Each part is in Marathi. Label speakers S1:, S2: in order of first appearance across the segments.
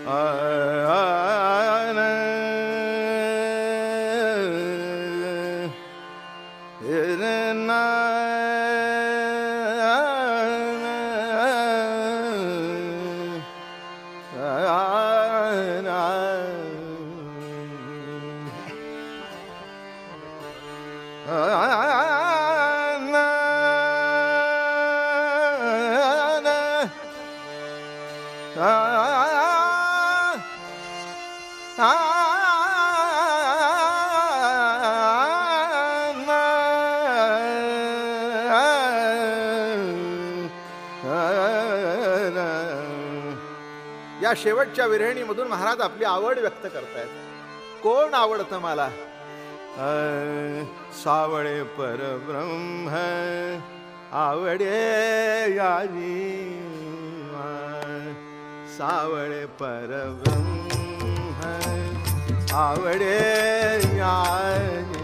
S1: या शेवटच्या विरहिणीमधून महाराज आपली आवड व्यक्त करतायत. कोण आवडतं मला? सावळे परब्रह्म आवडे याजी, सावळे परब्रह्म आवडे याजी.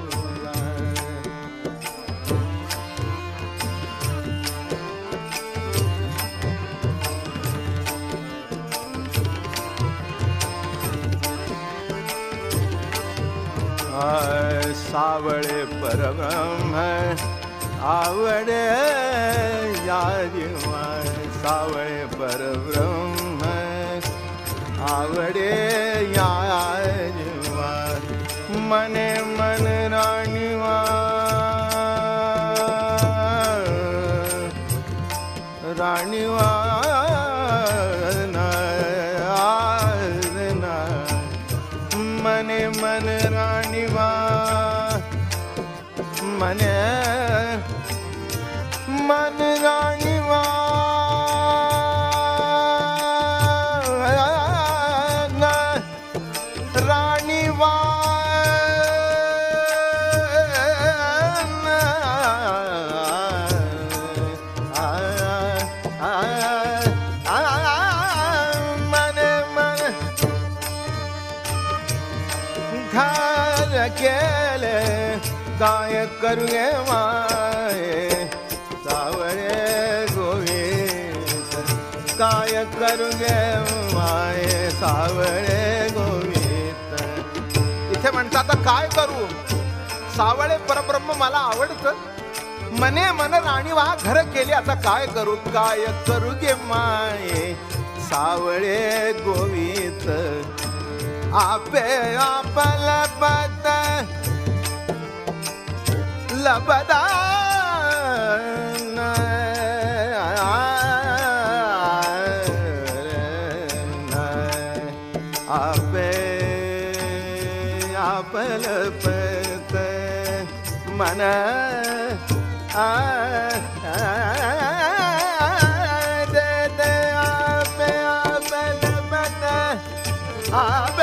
S1: सावळे परब्रह्म आवडे याजी, सावळे परब्रह्म आवडे याजी. मने मन राणीवा राणीवा मने मन राणीवा मने मन राणीवा राणीवा केले काय करूये माये सावळे गोविंद, काय करूये माये सावळे गोविंद. इथे म्हणतात आता काय करू? सावळे परब्रह्म मला आवडतं, मने मन राणीवा घर केले, आता काय करू? काय करू गे माये सावळे गोविंद. आपे आप लपत लपदा आपे आप लपत मन दे दे आपे आप लपत आपे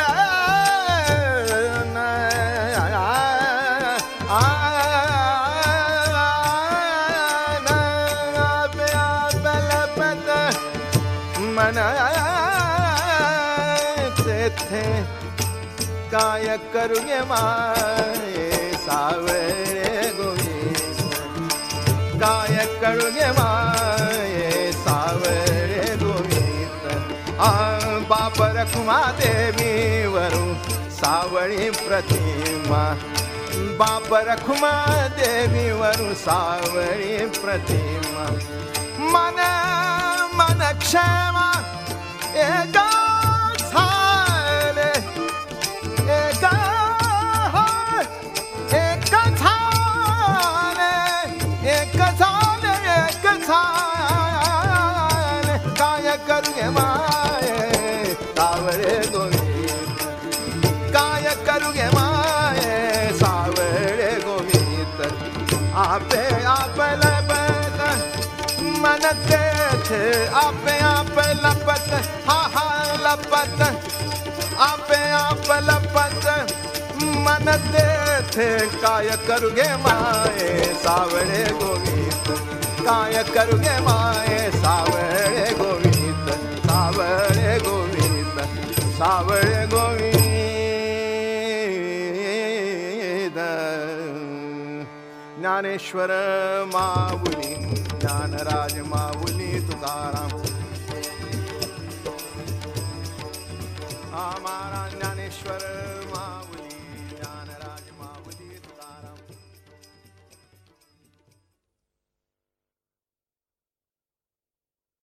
S1: काय करूये माये सावळे गोविंद, काय करूये माये सावळे गोविंद. बाप रखुमा देवी वरून सावळी प्रतिमा, बाप रखुमा देवी वरून सावळी प्रतिमा. मन मन क्षमा एका झाले एक झाले एक झाले एक झाले. काय करूये माये सावळे गोविंद, काय करूये माये सावळे गोविंद. आपे आप लपत मन तेथे आपे आप लपत हा हा लपत आपे आप लपत मन तेथे. काय करूगे माये सावळे गोविंद, काय करूगे माये सावळे गोविंद, सावळे गोविंद, सावळे गोविंद. ज्ञानेश्वर माऊली, ज्ञानराज माऊली तुकाराम. आम्हा